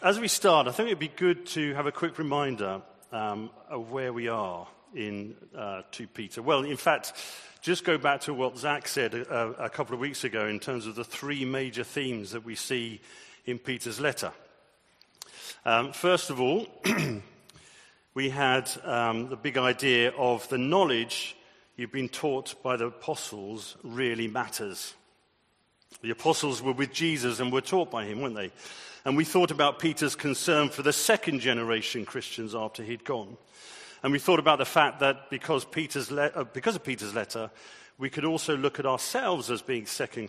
As we start, I think it'd be good to have a quick reminder of where we are in 2 Peter. Well, in fact, just go back to what Zach said a couple of weeks ago in terms of the three major themes that we see in Peter's letter. First of all, we had the big idea of the knowledge you've been taught by the apostles really matters. The apostles were with Jesus and were taught by him, weren't they? And we thought about Peter's concern for the second generation Christians after he'd gone. And we thought about the fact that because of Peter's letter, we could also look at ourselves as being second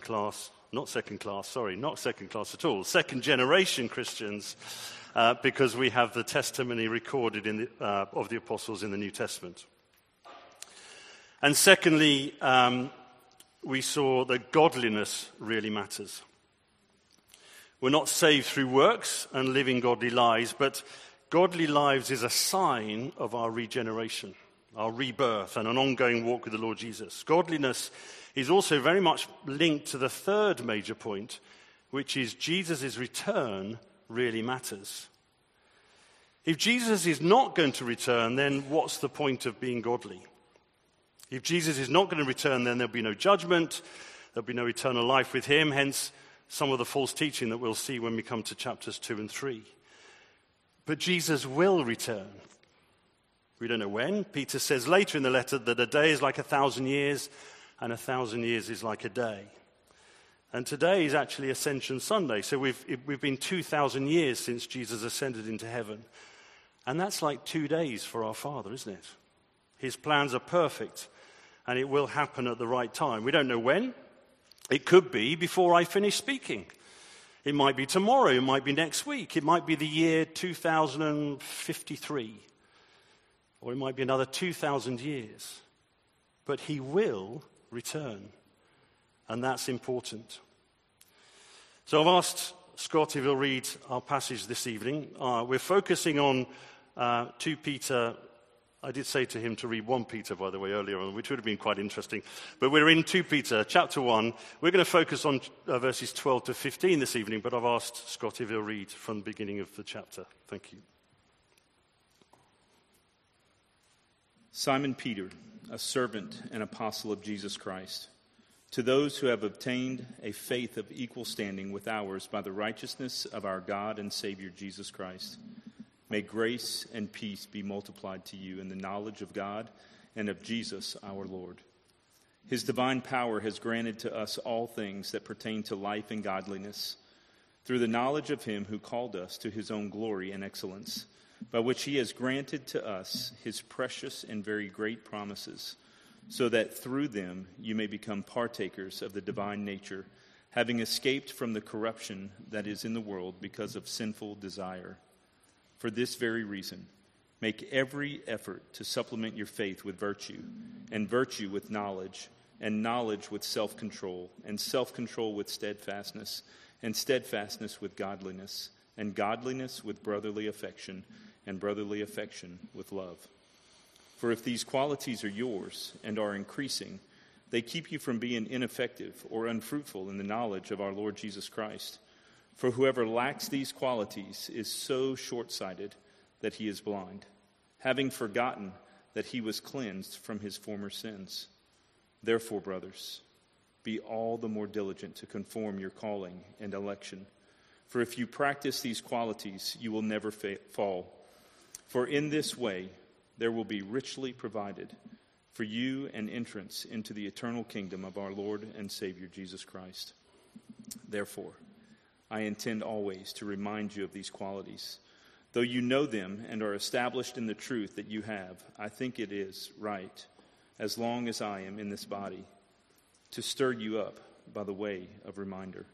generation Christians, because we have the testimony recorded of the apostles in the New Testament. And secondly, we saw that godliness really matters. We're not saved through works and living godly lives, but godly lives is a sign of our regeneration, our rebirth, and an ongoing walk with the Lord Jesus. Godliness is also very much linked to the third major point, which is Jesus' return really matters. If Jesus is not going to return, then what's the point of being godly? If Jesus is not going to return, then there'll be no judgment, there'll be no eternal life with him, hence some of the false teaching that we'll see when we come to chapters 2 and 3. But Jesus will return. We don't know when. Peter says later in the letter that a day is like 1,000 years, and 1,000 years is like a day. And today is actually Ascension Sunday, so we've been 2,000 years since Jesus ascended into heaven. And that's like 2 days for our Father, isn't it? His plans are perfect, and it will happen at the right time. We don't know when. It could be before I finish speaking. It might be tomorrow. It might be next week. It might be the year 2053. Or it might be another 2,000 years. But he will return. And that's important. So I've asked Scott if he'll read our passage this evening. We're focusing on 2 Peter. I did say to him to read 1 Peter, by the way, earlier on, which would have been quite interesting. But we're in 2 Peter, chapter 1. We're going to focus on verses 12 to 15 this evening, but I've asked Scott if he'll read from the beginning of the chapter. Thank you. Simon Peter, a servant and apostle of Jesus Christ, to those who have obtained a faith of equal standing with ours by the righteousness of our God and Savior Jesus Christ, may grace and peace be multiplied to you in the knowledge of God and of Jesus our Lord. His divine power has granted to us all things that pertain to life and godliness, through the knowledge of him who called us to his own glory and excellence, by which he has granted to us his precious and very great promises, so that through them you may become partakers of the divine nature, having escaped from the corruption that is in the world because of sinful desire. For this very reason, make every effort to supplement your faith with virtue, and virtue with knowledge, and knowledge with self-control, and self-control with steadfastness, and steadfastness with godliness, and godliness with brotherly affection, and brotherly affection with love. For if these qualities are yours and are increasing, they keep you from being ineffective or unfruitful in the knowledge of our Lord Jesus Christ. For whoever lacks these qualities is so short-sighted that he is blind, having forgotten that he was cleansed from his former sins. Therefore, brothers, be all the more diligent to conform your calling and election. For if you practice these qualities, you will never fall. For in this way there will be richly provided for you an entrance into the eternal kingdom of our Lord and Savior Jesus Christ. Therefore, I intend always to remind you of these qualities. Though you know them and are established in the truth that you have, I think it is right, as long as I am in this body, to stir you up by the way of reminder.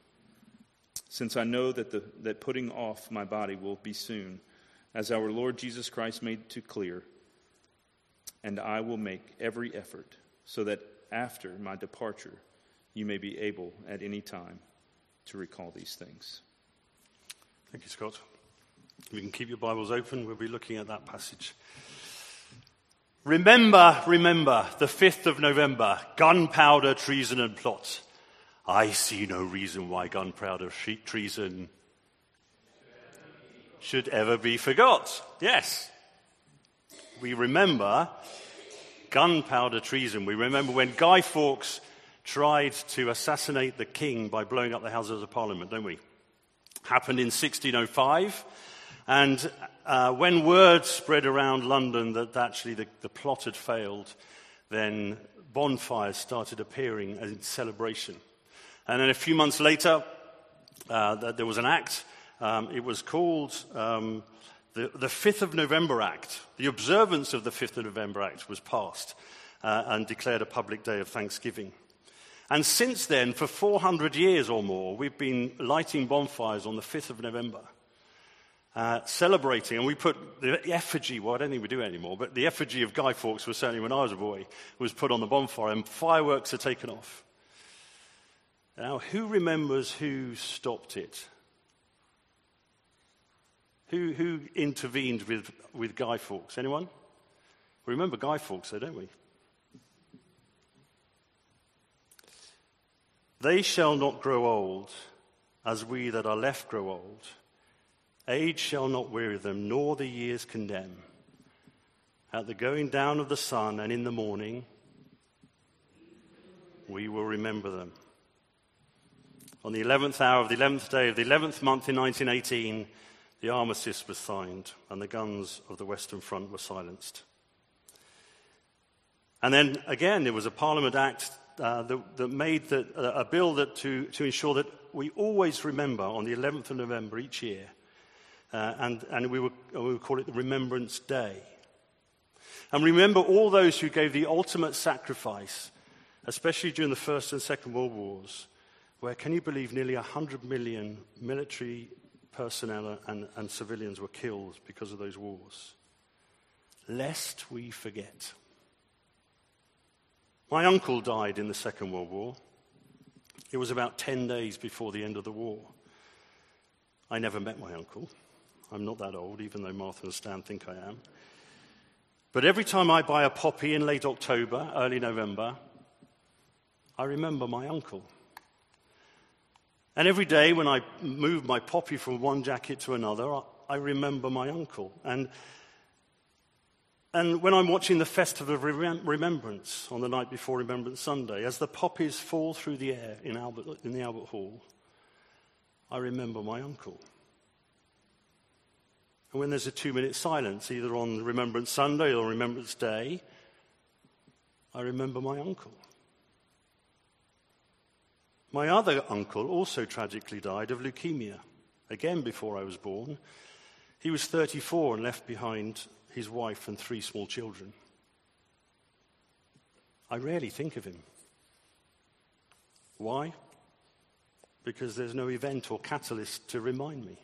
Since I know that putting off my body will be soon, as our Lord Jesus Christ made it clear, and I will make every effort so that after my departure you may be able at any time to recall these things. Thank you, Scott. You can keep your Bibles open. We'll be looking at that passage. Remember, the 5th of November, gunpowder, treason and plot. I see no reason why gunpowder, treason should ever be forgot. Yes. We remember gunpowder treason. We remember when Guy Fawkes tried to assassinate the king by blowing up the Houses of Parliament, don't we? Happened in 1605. And when word spread around London that actually the plot had failed, then bonfires started appearing in celebration. And then a few months later, there was an act. It was called the 5th of November Act. The observance of the 5th of November Act was passed and declared a public day of thanksgiving. And since then, for 400 years or more, we've been lighting bonfires on the 5th of November, celebrating. And we put the effigy, well, I don't think we do it anymore, but the effigy of Guy Fawkes was certainly when I was a boy, was put on the bonfire, and fireworks are taken off. Now, who remembers who stopped it? Who intervened with Guy Fawkes? Anyone? We remember Guy Fawkes, though, don't we? They shall not grow old, as we that are left grow old. Age shall not weary them, nor the years condemn. At the going down of the sun and in the morning, we will remember them. On the 11th hour of the 11th day of the 11th month in 1918, the armistice was signed, and the guns of the Western Front were silenced. And then again, there was a Parliament Act that made a bill to ensure that we always remember on the 11th of November each year, and we would call it the Remembrance Day. And remember all those who gave the ultimate sacrifice, especially during the First and Second World Wars, where, can you believe, nearly 100 million military personnel and civilians were killed because of those wars. Lest we forget. My uncle died in the Second World War. It was about 10 days before the end of the war. I never met my uncle. I'm not that old, even though Martha and Stan think I am. But every time I buy a poppy in late October, early November, I remember my uncle. And every day when I move my poppy from one jacket to another, I remember my uncle. And when I'm watching the Festival of Remembrance on the night before Remembrance Sunday, as the poppies fall through the air in the Albert Hall, I remember my uncle. And when there's a 2-minute silence, either on Remembrance Sunday or Remembrance Day, I remember my uncle. My other uncle also tragically died of leukemia, again before I was born. He was 34 and left behind his wife and 3 small children. I rarely think of him. Why? Because there's no event or catalyst to remind me.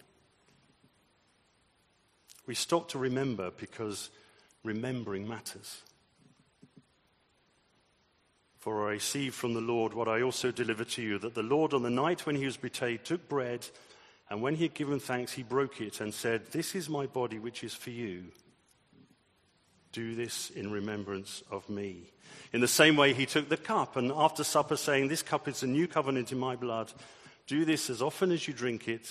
We stop to remember because remembering matters. For I received from the Lord what I also delivered to you, that the Lord on the night when he was betrayed took bread, and when he had given thanks, he broke it and said, "This is my body which is for you. Do this in remembrance of me." In the same way, he took the cup, and after supper, saying, "This cup is the new covenant in my blood. Do this as often as you drink it."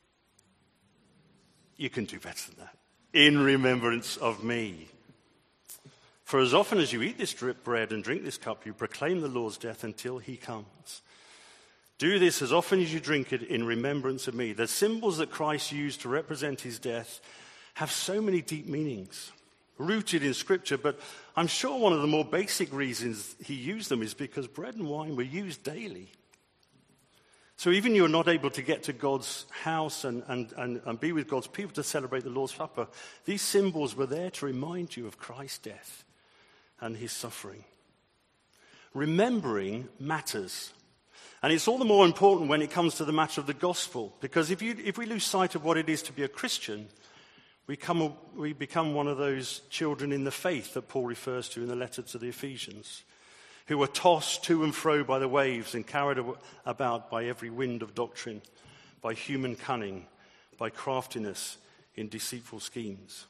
You can do better than that. In remembrance of me. For as often as you eat this bread and drink this cup, you proclaim the Lord's death until he comes. Do this as often as you drink it in remembrance of me. The symbols that Christ used to represent his death have so many deep meanings, rooted in Scripture, but I'm sure one of the more basic reasons he used them is because bread and wine were used daily. So even you're not able to get to God's house and be with God's people to celebrate the Lord's Supper, these symbols were there to remind you of Christ's death and his suffering. Remembering matters. And it's all the more important when it comes to the matter of the gospel, because if we lose sight of what it is to be a Christian, we become one of those children in the faith that Paul refers to in the letter to the Ephesians, who were tossed to and fro by the waves and carried about by every wind of doctrine, by human cunning, by craftiness in deceitful schemes.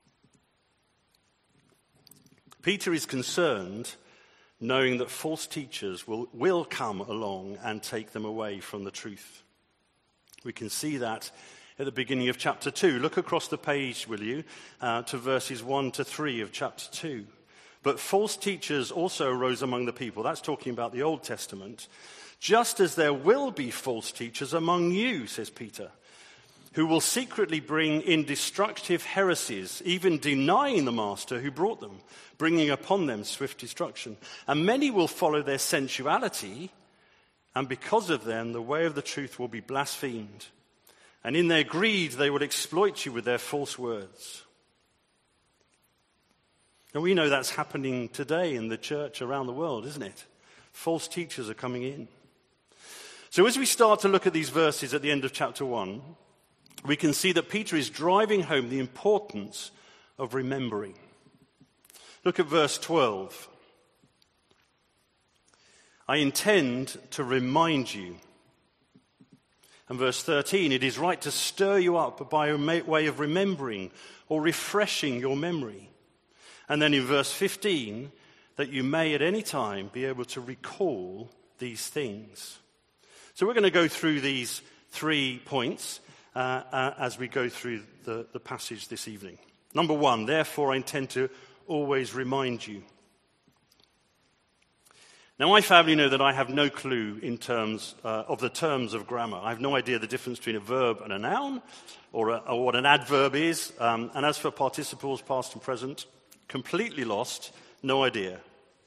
Peter is concerned knowing that false teachers will come along and take them away from the truth. We can see that at the beginning of chapter 2. Look across the page, will you, to verses 1 to 3 of chapter 2. But false teachers also arose among the people. That's talking about the Old Testament. Just as there will be false teachers among you, says Peter, who will secretly bring in destructive heresies, even denying the master who brought them, bringing upon them swift destruction. And many will follow their sensuality, and because of them, the way of the truth will be blasphemed. And in their greed, they will exploit you with their false words. And we know that's happening today in the church around the world, isn't it? False teachers are coming in. So as we start to look at these verses at the end of chapter 1, we can see that Peter is driving home the importance of remembering. Look at verse 12. I intend to remind you. And verse 13, it is right to stir you up by a way of remembering or refreshing your memory. And then in verse 15, that you may at any time be able to recall these things. So we're going to go through these 3 points as we go through the passage this evening. Number 1, therefore I intend to always remind you. Now, my family know that I have no clue in terms of the terms of grammar. I have no idea the difference between a verb and a noun, or what an adverb is. And as for participles, past and present, completely lost, no idea.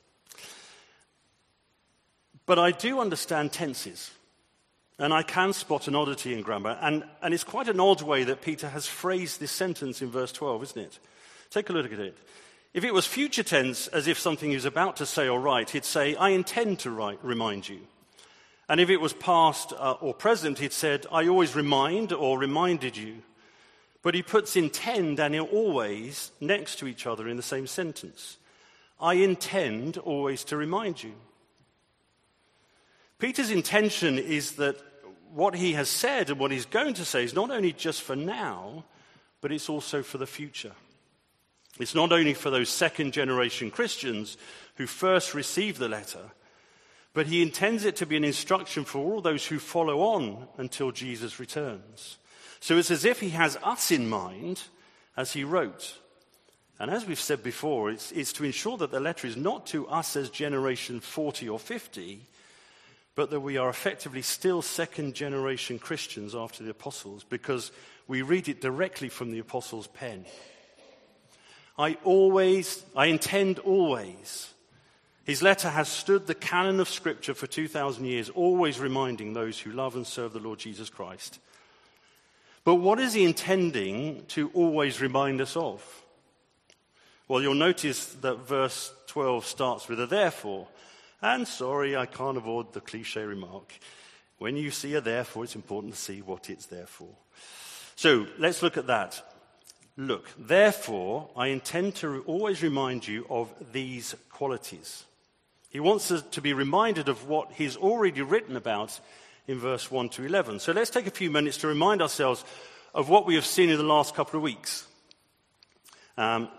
But I do understand tenses, and I can spot an oddity in grammar. And it's quite an odd way that Peter has phrased this sentence in verse 12, isn't it? Take a look at it. If it was future tense, as if something he was about to say or write, he'd say, I intend to remind you. And if it was past or present, he'd said, I always remind or reminded you. But he puts intend and always next to each other in the same sentence. I intend always to remind you. Peter's intention is that what he has said and what he's going to say is not only just for now, but it's also for the future. It's not only for those second-generation Christians who first received the letter, but he intends it to be an instruction for all those who follow on until Jesus returns. So it's as if he has us in mind as he wrote. And as we've said before, it's to ensure that the letter is not to us as generation 40 or 50, but that we are effectively still second-generation Christians after the apostles, because we read it directly from the apostles' pen. I intend always. His letter has stood the canon of Scripture for 2,000 years, always reminding those who love and serve the Lord Jesus Christ. But what is he intending to always remind us of? Well, you'll notice that verse 12 starts with a therefore. And sorry, I can't avoid the cliche remark. When you see a therefore, it's important to see what it's there for. So let's look at that. Look, therefore, I intend to always remind you of these qualities. He wants us to be reminded of what he's already written about in verse 1 to 11. So let's take a few minutes to remind ourselves of what we have seen in the last couple of weeks. And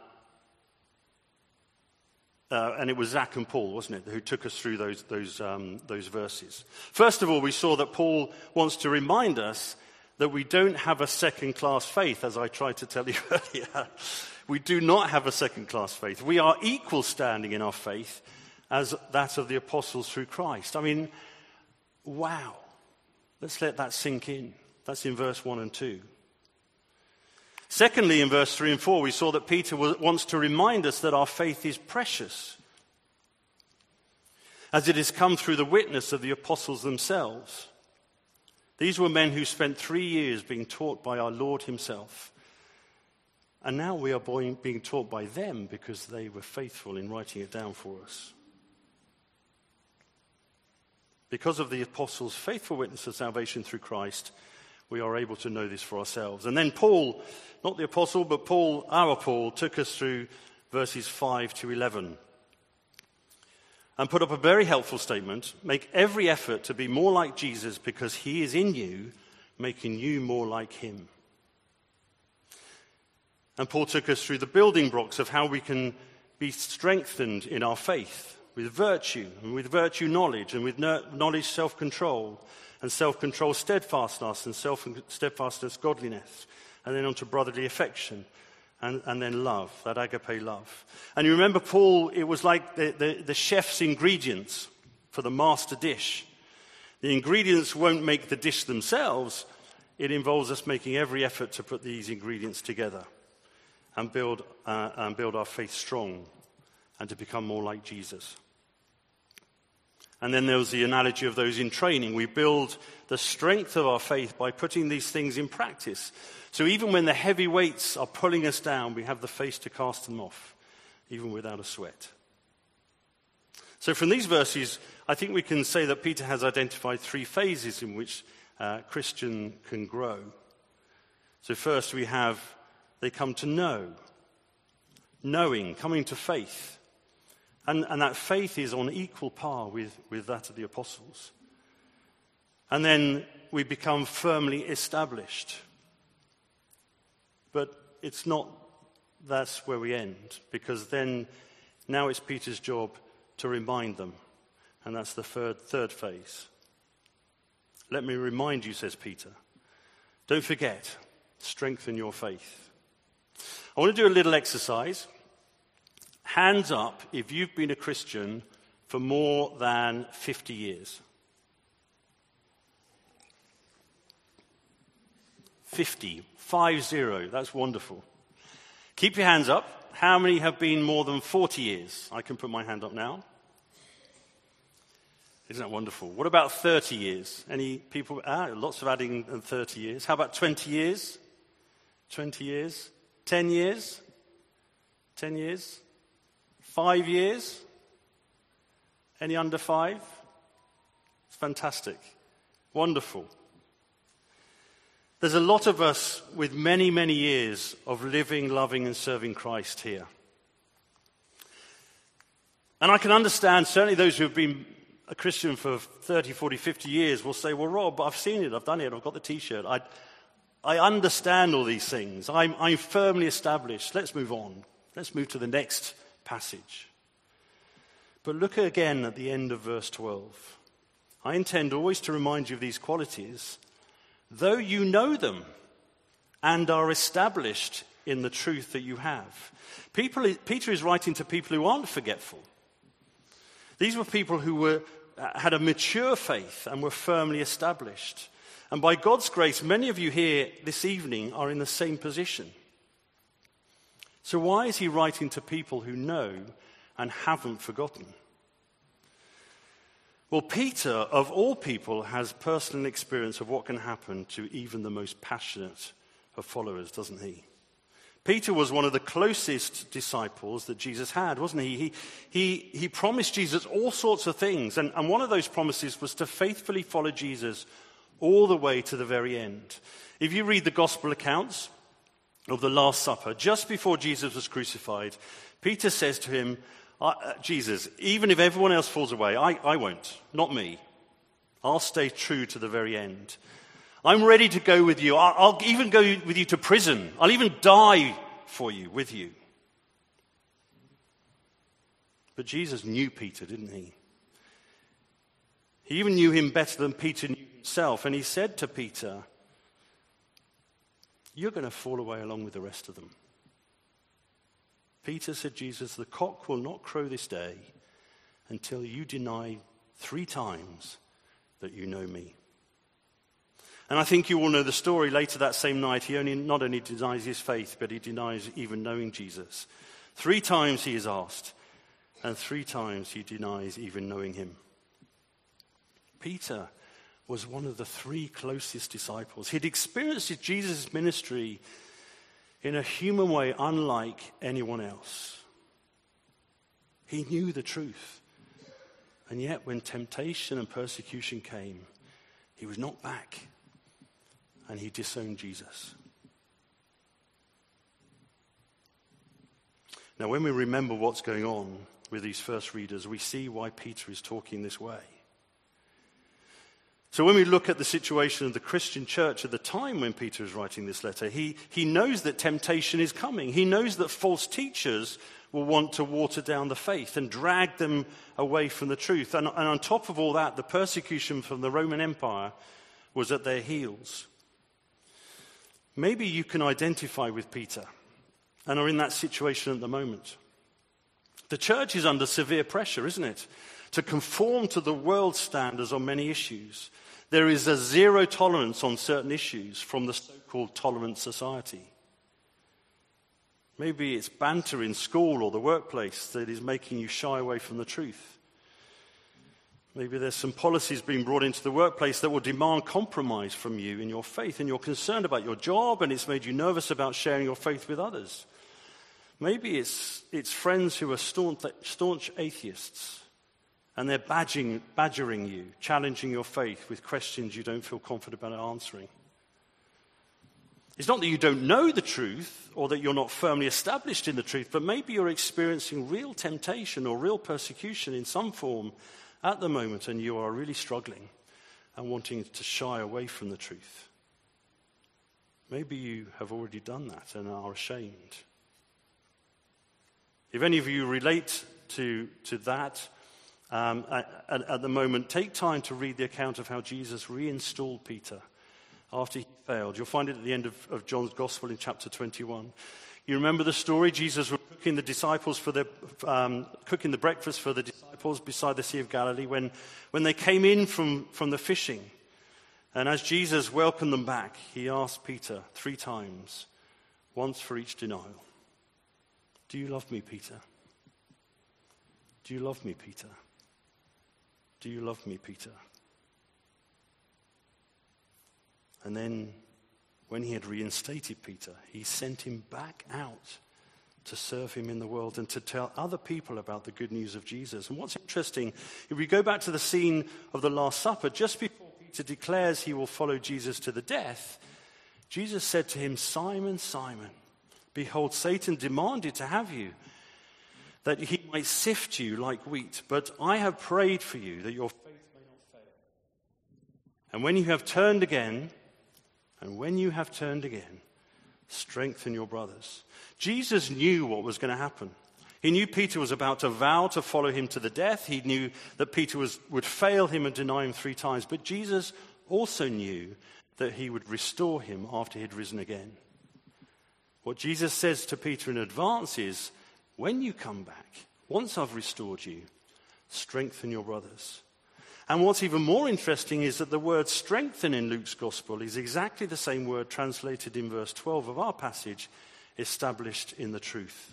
it was Zach and Paul, wasn't it, who took us through those verses. First of all, we saw that Paul wants to remind us that we don't have a second-class faith, as I tried to tell you earlier. We do not have a second-class faith. We are equal standing in our faith as that of the apostles through Christ. I mean, wow. Let's let that sink in. That's in verse 1 and 2. Secondly, in verse 3 and 4, we saw that Peter wants to remind us that our faith is precious, as it has come through the witness of the apostles themselves. These were men who spent 3 years being taught by our Lord himself. And now we are being taught by them because they were faithful in writing it down for us. Because of the apostles' faithful witness of salvation through Christ, we are able to know this for ourselves. And then Paul, not the apostle, but Paul, our Paul, took us through verses 5 to 11. And put up a very helpful statement. Make every effort to be more like Jesus because he is in you, making you more like him. And Paul took us through the building blocks of how we can be strengthened in our faith with virtue, and with virtue knowledge, and with knowledge self-control, and self-control, steadfastness, and steadfastness, godliness, and then on to brotherly affection, and then love, that agape love. And you remember Paul, it was like the chef's ingredients for the master dish. The ingredients won't make the dish themselves. It involves us making every effort to put these ingredients together and build our faith strong and to become more like Jesus. And then there was the analogy of those in training. We build the strength of our faith by putting these things in practice. So even when the heavy weights are pulling us down, we have the faith to cast them off, even without a sweat. So from these verses, I think we can say that Peter has identified 3 phases in which a Christian can grow. So first we have, they come to know. Knowing, coming to faith. And that faith is on equal par with that of the apostles. And then we become firmly established. But it's not, that's where we end. Because then, now it's Peter's job to remind them. And that's the third phase. Let me remind you, says Peter. Don't forget, strengthen your faith. I want to do a little exercise. Hands up if you've been a Christian for more than 50 years. 50, 50, that's wonderful. Keep your hands up. How many have been more than 40 years? I can put my hand up now. Isn't that wonderful? What about 30 years? Any people? Lots of adding than 30 years. How about 20 years? 20 years? 10 years? 10 years? 5 years? Any under 5? It's fantastic. Wonderful. There's a lot of us with many, many years of living, loving, and serving Christ here. And I can understand, certainly those who have been a Christian for 30, 40, 50 years will say, well, Rob, I've seen it, I've done it, I've got the T-shirt. I understand all these things. I'm firmly established. Let's move on. Let's move to the next passage. But look again at the end of verse 12. I intend always to remind you of these qualities, though you know them and are established in the truth that you have. Peter is writing to people who aren't forgetful. These were people who had a mature faith and were firmly established. And by God's grace, many of you here this evening are in the same position. So why is he writing to people who know and haven't forgotten? Well, Peter, of all people, has personal experience of what can happen to even the most passionate of followers, doesn't he? Peter was one of the closest disciples that Jesus had, wasn't he? He promised Jesus all sorts of things, and one of those promises was to faithfully follow Jesus all the way to the very end. If you read the gospel accounts of the Last Supper, just before Jesus was crucified, Peter says to him, Jesus, even if everyone else falls away, I won't, not me. I'll stay true to the very end. I'm ready to go with you. I'll even go with you to prison. I'll even die for you, with you. But Jesus knew Peter, didn't he? He even knew him better than Peter knew himself. And he said to Peter, you're going to fall away along with the rest of them. Peter, said Jesus, the cock will not crow this day until you deny 3 times that you know me. And I think you all know the story. Later that same night, he not only denies his faith, but he denies even knowing Jesus. 3 times he is asked, and 3 times he denies even knowing him. Peter was one of the 3 closest disciples. He'd experienced Jesus' ministry in a human way unlike anyone else. He knew the truth. And yet when temptation and persecution came, he was knocked back and he disowned Jesus. Now when we remember what's going on with these first readers, we see why Peter is talking this way. So when we look at the situation of the Christian church at the time when Peter is writing this letter, he knows that temptation is coming. He knows that false teachers will want to water down the faith and drag them away from the truth. And on top of all that, the persecution from the Roman Empire was at their heels. Maybe you can identify with Peter and are in that situation at the moment. The church is under severe pressure, isn't it? To conform to the world's standards on many issues. There is a zero tolerance on certain issues from the so-called tolerant society. Maybe it's banter in school or the workplace that is making you shy away from the truth. Maybe there's some policies being brought into the workplace that will demand compromise from you in your faith, and you're concerned about your job, and it's made you nervous about sharing your faith with others. Maybe it's friends who are staunch atheists, and they're badgering you, challenging your faith with questions you don't feel confident about answering. It's not that you don't know the truth or that you're not firmly established in the truth, but maybe you're experiencing real temptation or real persecution in some form at the moment, and you are really struggling and wanting to shy away from the truth. Maybe you have already done that and are ashamed. If any of you relate to that at the moment, take time to read the account of how Jesus reinstalled Peter after he failed. You'll find it at the end of John's Gospel in chapter 21. You remember the story? Jesus was cooking the breakfast for the disciples beside the Sea of Galilee when they came in from the fishing. And as Jesus welcomed them back, he asked Peter 3 times, once for each denial. Do you love me, Peter? Do you love me, Peter? Do you love me, Peter? And then, when he had reinstated Peter, he sent him back out to serve him in the world and to tell other people about the good news of Jesus. And what's interesting, if we go back to the scene of the Last Supper, just before Peter declares he will follow Jesus to the death, Jesus said to him, Simon, Simon, behold, Satan demanded to have you, that he might sift you like wheat. But I have prayed for you, that your faith may not fail. And when you have turned again, strengthen your brothers. Jesus knew what was going to happen. He knew Peter was about to vow to follow him to the death. He knew that Peter would fail him and deny him 3 times. But Jesus also knew that he would restore him after he'd risen again. What Jesus says to Peter in advance is, when you come back, once I've restored you, strengthen your brothers. And what's even more interesting is that the word strengthen in Luke's gospel is exactly the same word translated in verse 12 of our passage, established in the truth.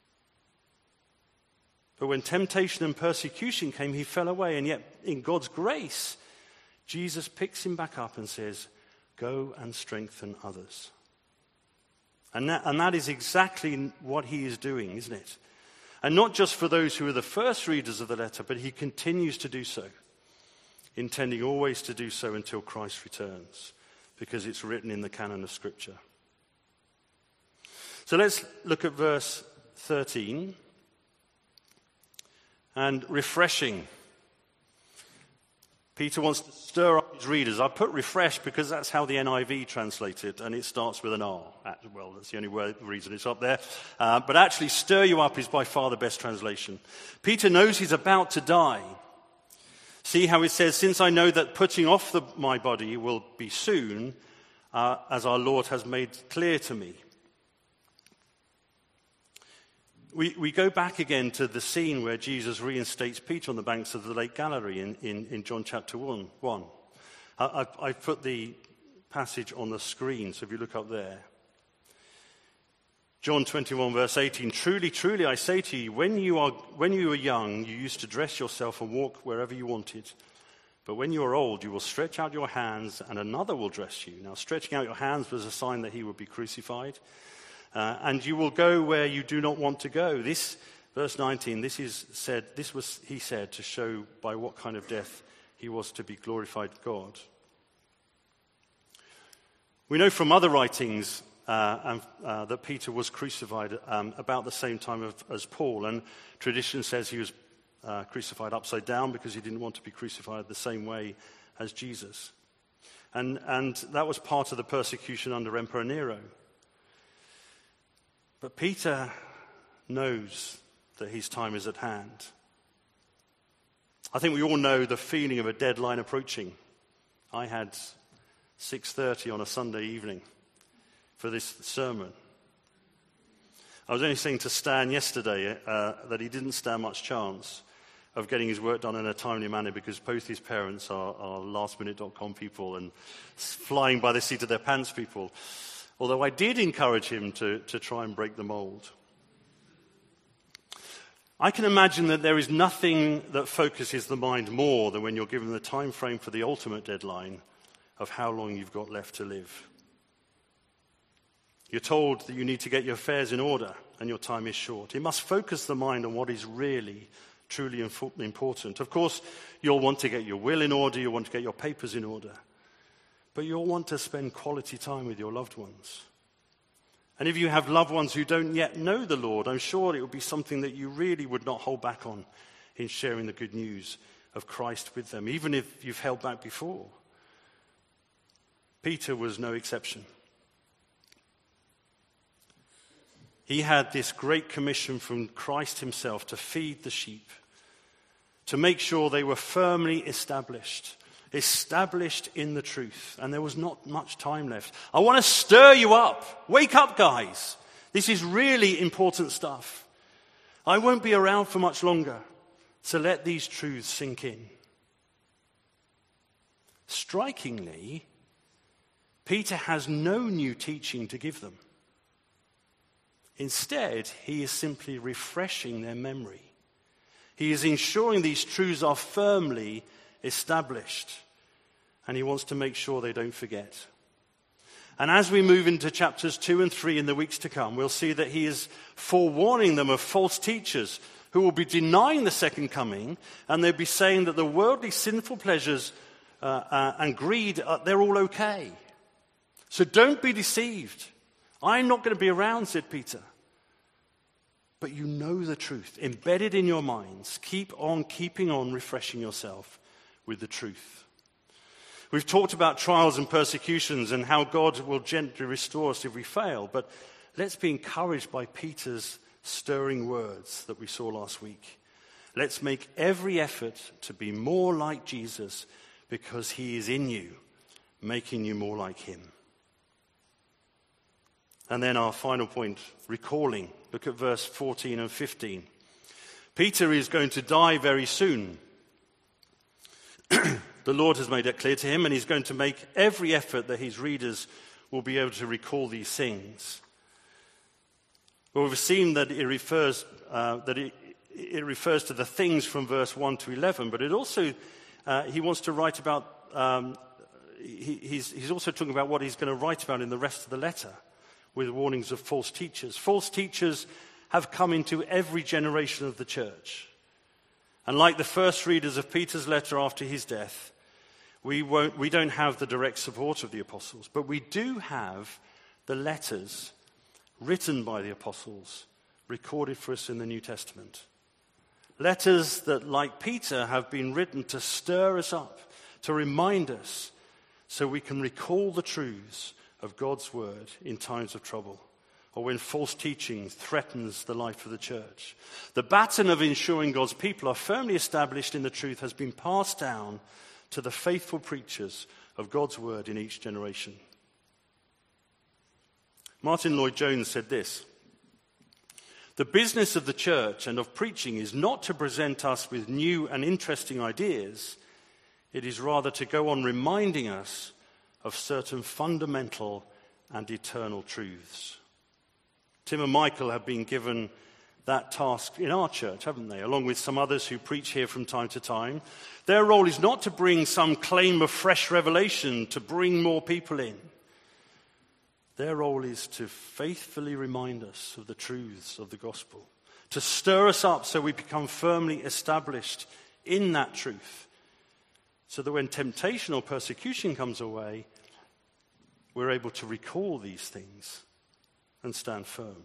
But when temptation and persecution came, he fell away, and yet in God's grace, Jesus picks him back up and says, go and strengthen others. And that is exactly what he is doing, isn't it? And not just for those who are the first readers of the letter, but he continues to do so, intending always to do so until Christ returns, because it's written in the canon of Scripture. So let's look at verse 13. And refreshing. Peter wants to stir up his readers. I put refresh because that's how the NIV translates it, and it starts with an R. Well, that's the only reason it's up there. But actually, stir you up is by far the best translation. Peter knows he's about to die. See how it says, since I know that putting off my body will be soon, as our Lord has made clear to me. We go back again to the scene where Jesus reinstates Peter on the banks of the Lake Galilee in John chapter 1. I've put the passage on the screen, so if you look up there. John 21, verse 18, truly, truly, I say to you, when you were young, you used to dress yourself and walk wherever you wanted. But when you are old, you will stretch out your hands, and another will dress you. Now, stretching out your hands was a sign that he would be crucified. And you will go where you do not want to go. This, verse 19, he said to show by what kind of death he was to be glorified God. We know from other writings that Peter was crucified about the same time as Paul, and tradition says he was crucified upside down because he didn't want to be crucified the same way as Jesus. And that was part of the persecution under Emperor Nero. But Peter knows that his time is at hand. I think we all know the feeling of a deadline approaching. I had 6:30 on a Sunday evening for this sermon. I was only saying to Stan yesterday that he didn't stand much chance of getting his work done in a timely manner because both his parents are lastminute.com people and flying by the seat of their pants people. Although I did encourage him to try and break the mold. I can imagine that there is nothing that focuses the mind more than when you're given the time frame for the ultimate deadline of how long you've got left to live. You're told that you need to get your affairs in order and your time is short. It must focus the mind on what is really, truly important. Of course, you'll want to get your will in order, you'll want to get your papers in order. But you'll want to spend quality time with your loved ones. And if you have loved ones who don't yet know the Lord, I'm sure it would be something that you really would not hold back on in sharing the good news of Christ with them, even if you've held back before. Peter was no exception. He had this great commission from Christ himself to feed the sheep, to make sure they were firmly established in the truth. And there was not much time left. I want to stir you up. Wake up, guys. This is really important stuff. I won't be around for much longer, so let these truths sink in. Strikingly, Peter has no new teaching to give them. Instead, he is simply refreshing their memory. He is ensuring these truths are firmly established, and he wants to make sure they don't forget. And as we move into chapters 2 and 3 in the weeks to come, we'll see that he is forewarning them of false teachers who will be denying the second coming, and they'll be saying that the worldly sinful pleasures and greed, they're all okay. So don't be deceived. I'm not going to be around, said Peter. But you know the truth, embedded in your minds. Keep on keeping on refreshing yourself with the truth. We've talked about trials and persecutions and how God will gently restore us if we fail. But let's be encouraged by Peter's stirring words that we saw last week. Let's make every effort to be more like Jesus because he is in you, making you more like him. And then our final point, recalling. Look at verse 14 and 15. Peter is going to die very soon. The Lord has made that clear to him, and he's going to make every effort that his readers will be able to recall these things. Well, we've seen that it refers to the things from verse 1 to 11, but it also he wants to write about. He's also talking about what he's going to write about in the rest of the letter, with warnings of false teachers. False teachers have come into every generation of the church. And like the first readers of Peter's letter after his death, we don't have the direct support of the apostles, but we do have the letters written by the apostles, recorded for us in the New Testament. Letters that, like Peter, have been written to stir us up, to remind us, so we can recall the truths of God's word in times of trouble, or when false teaching threatens the life of the church. The baton of ensuring God's people are firmly established in the truth has been passed down to the faithful preachers of God's word in each generation. Martin Lloyd-Jones said this: "The business of the church and of preaching is not to present us with new and interesting ideas. It is rather to go on reminding us of certain fundamental and eternal truths." Tim and Michael have been given that task in our church, haven't they? Along with some others who preach here from time to time. Their role is not to bring some claim of fresh revelation to bring more people in. Their role is to faithfully remind us of the truths of the gospel, to stir us up so we become firmly established in that truth, so that when temptation or persecution comes our way, we're able to recall these things and stand firm.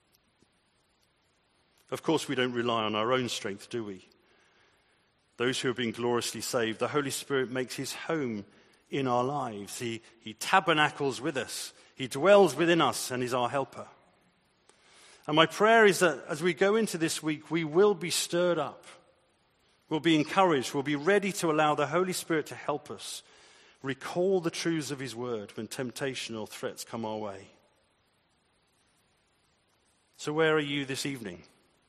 Of course, we don't rely on our own strength, do we? Those who have been gloriously saved, the Holy Spirit makes his home in our lives. He tabernacles with us. He dwells within us and is our helper. And my prayer is that as we go into this week, we will be stirred up. We'll be encouraged. We'll be ready to allow the Holy Spirit to help us recall the truths of his word when temptation or threats come our way. So where are you this evening?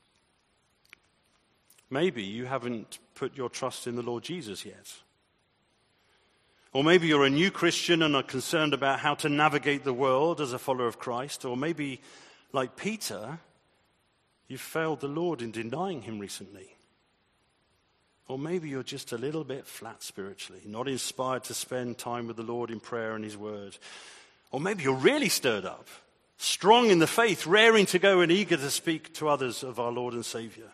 Maybe you haven't put your trust in the Lord Jesus yet. Or maybe you're a new Christian and are concerned about how to navigate the world as a follower of Christ. Or maybe, like Peter, you've failed the Lord in denying him recently. Or maybe you're just a little bit flat spiritually, not inspired to spend time with the Lord in prayer and his word. Or maybe you're really stirred up, strong in the faith, raring to go and eager to speak to others of our Lord and Savior.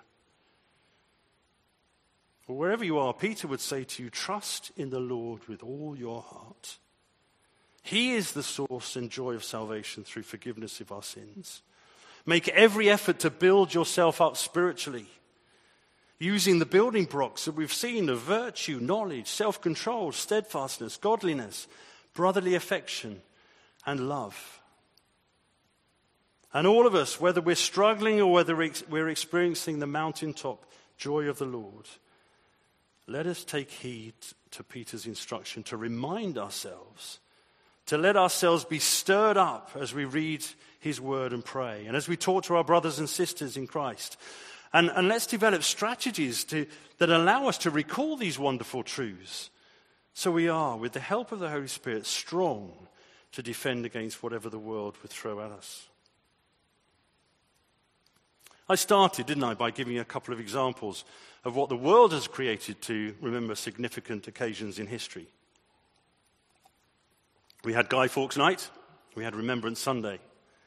Or wherever you are, Peter would say to you, trust in the Lord with all your heart. He is the source and joy of salvation through forgiveness of our sins. Make every effort to build yourself up spiritually, using the building blocks that we've seen of virtue, knowledge, self-control, steadfastness, godliness, brotherly affection, and love. And all of us, whether we're struggling or whether we're experiencing the mountaintop joy of the Lord, let us take heed to Peter's instruction to remind ourselves, to let ourselves be stirred up as we read his word and pray, and as we talk to our brothers and sisters in Christ. And let's develop strategies that allow us to recall these wonderful truths, so we are, with the help of the Holy Spirit, strong to defend against whatever the world would throw at us. I started, didn't I, by giving a couple of examples of what the world has created to remember significant occasions in history. We had Guy Fawkes Night, we had Remembrance Sunday.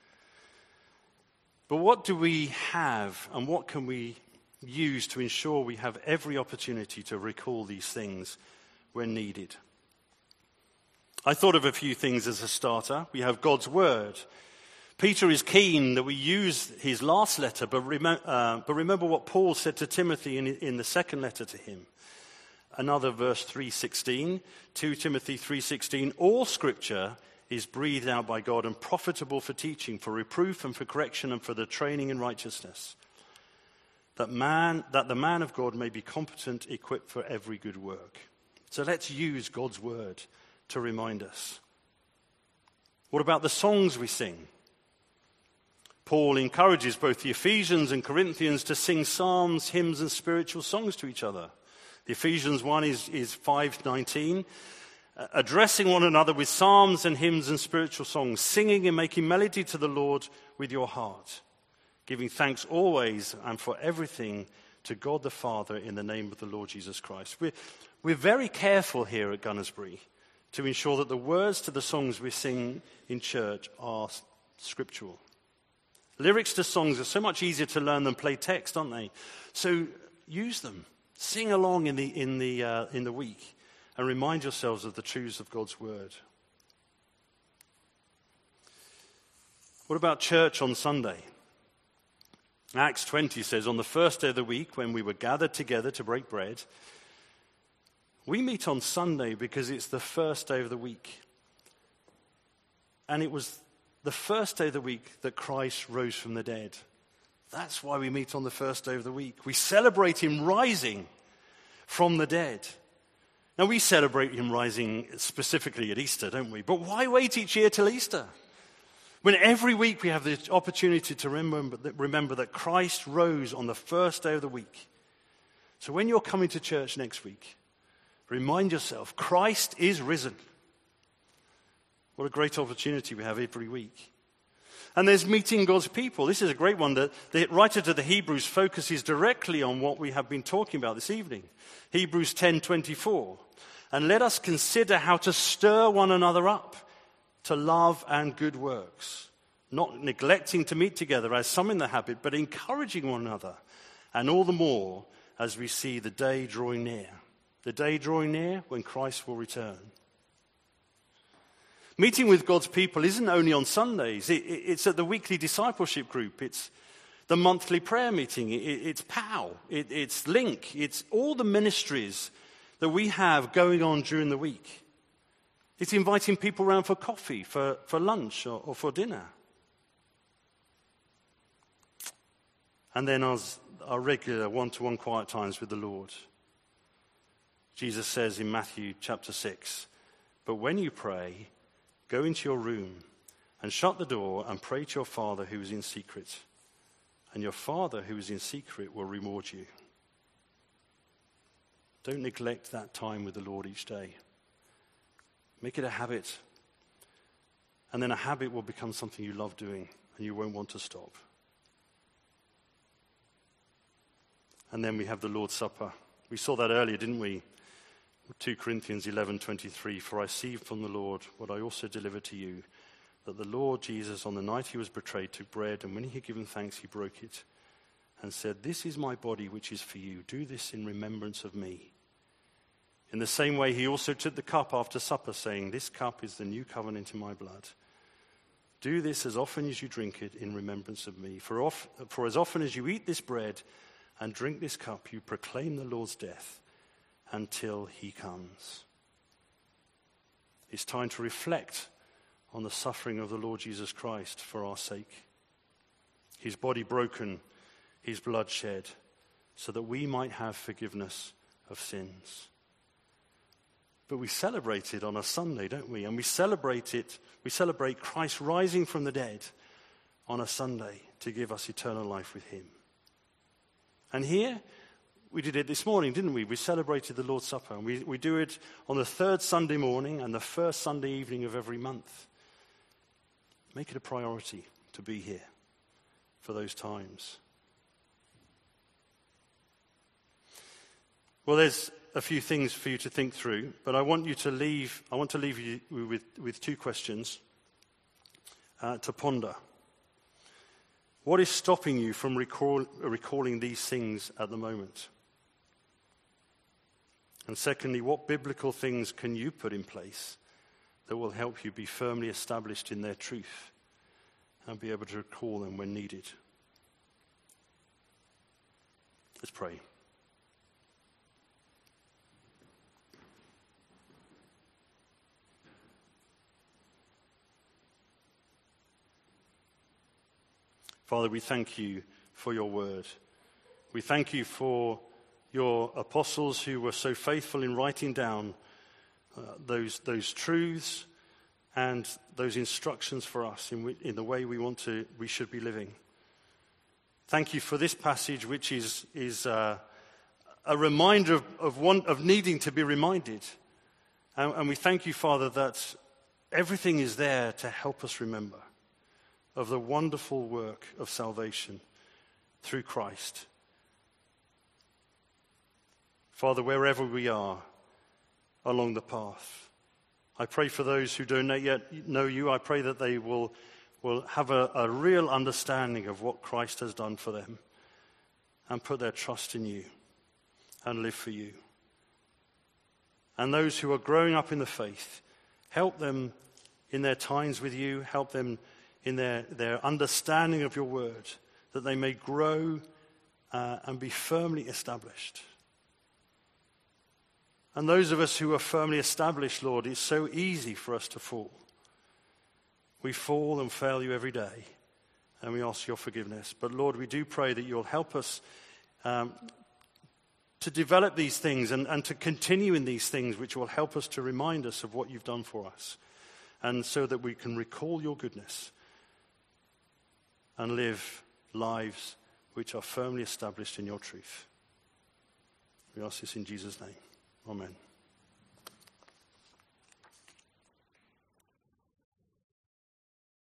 But what do we have and what can we use to ensure we have every opportunity to recall these things when needed? I thought of a few things as a starter. We have God's Word. Peter is keen that we use his last letter, but remember what Paul said to Timothy in the second letter to him. Another verse 3:16, 2 Timothy 3:16, all Scripture is breathed out by God and profitable for teaching, for reproof and for correction and for the training in righteousness, that the man of God may be competent, equipped for every good work. So let's use God's Word to remind us. What about the songs we sing? Paul encourages both the Ephesians and Corinthians to sing psalms, hymns, and spiritual songs to each other. The Ephesians 1 is 5:19, addressing one another with psalms and hymns and spiritual songs, singing and making melody to the Lord with your heart, giving thanks always and for everything to God the Father in the name of the Lord Jesus Christ. We're very careful here at Gunnersbury to ensure that the words to the songs we sing in church are scriptural. Lyrics to songs are so much easier to learn than play text, aren't they? So use them. Sing along in the week and remind yourselves of the truths of God's Word. What about church on Sunday? Acts 20 says, on the first day of the week, when we were gathered together to break bread, we meet on Sunday because it's the first day of the week. And it was the first day of the week that Christ rose from the dead. That's why we meet on the first day of the week. We celebrate him rising from the dead. Now, we celebrate him rising specifically at Easter, don't we? But why wait each year till Easter? When every week we have the opportunity to remember that Christ rose on the first day of the week. So when you're coming to church next week, remind yourself, Christ is risen. What a great opportunity we have every week. And there's meeting God's people. This is a great one that the writer to the Hebrews focuses directly on what we have been talking about this evening. Hebrews 10:24. And let us consider how to stir one another up to love and good works, not neglecting to meet together as some in the habit, but encouraging one another, and all the more as we see the day drawing near. The day drawing near when Christ will return. Meeting with God's people isn't only on Sundays. It's at the weekly discipleship group. It's the monthly prayer meeting. It's POW. It's Link. It's all the ministries that we have going on during the week. It's inviting people around for coffee, for lunch, or for dinner. And then our regular one-to-one quiet times with the Lord. Jesus says in Matthew chapter 6, "But when you pray, go into your room and shut the door and pray to your Father who is in secret. And your Father who is in secret will reward you." Don't neglect that time with the Lord each day. Make it a habit. And then a habit will become something you love doing and you won't want to stop. And then we have the Lord's Supper. We saw that earlier, didn't we? 2 Corinthians 11:23, "For I received from the Lord what I also delivered to you, that the Lord Jesus, on the night he was betrayed, took bread, and when he had given thanks, he broke it, and said, 'This is my body, which is for you. Do this in remembrance of me.' In the same way, he also took the cup after supper, saying, 'This cup is the new covenant in my blood. Do this as often as you drink it in remembrance of me. For as often as you eat this bread and drink this cup, you proclaim the Lord's death until he comes.'" It's time to reflect on the suffering of the Lord Jesus Christ for our sake. His body broken, his blood shed, so that we might have forgiveness of sins. But we celebrate it on a Sunday, don't we? And we celebrate Christ rising from the dead on a Sunday to give us eternal life with him. And here, we did it this morning, didn't we? We celebrated the Lord's Supper. And we do it on the third Sunday morning and the first Sunday evening of every month. Make it a priority to be here for those times. Well, there's a few things for you to think through, but I want to leave you with two questions to ponder. What is stopping you from recalling these things at the moment? And secondly, what biblical things can you put in place that will help you be firmly established in their truth and be able to recall them when needed? Let's pray. Father, we thank you for your word. We thank you for your apostles who were so faithful in writing down those truths and those instructions for us in the way we should be living. Thank you for this passage, which is a reminder of needing to be reminded. And we thank you, Father, that everything is there to help us remember of the wonderful work of salvation through Christ. Father, wherever we are along the path, I pray for those who don't yet know you. I pray that they will have a real understanding of what Christ has done for them and put their trust in you and live for you. And those who are growing up in the faith, help them in their times with you, help them in their understanding of your word, that they may grow and be firmly established. And those of us who are firmly established, Lord, it's so easy for us to fall. We fall and fail you every day, and we ask your forgiveness. But Lord, we do pray that you'll help us to develop these things and to continue in these things which will help us to remind us of what you've done for us, and so that we can recall your goodness and live lives which are firmly established in your truth. We ask this in Jesus' name. Amen.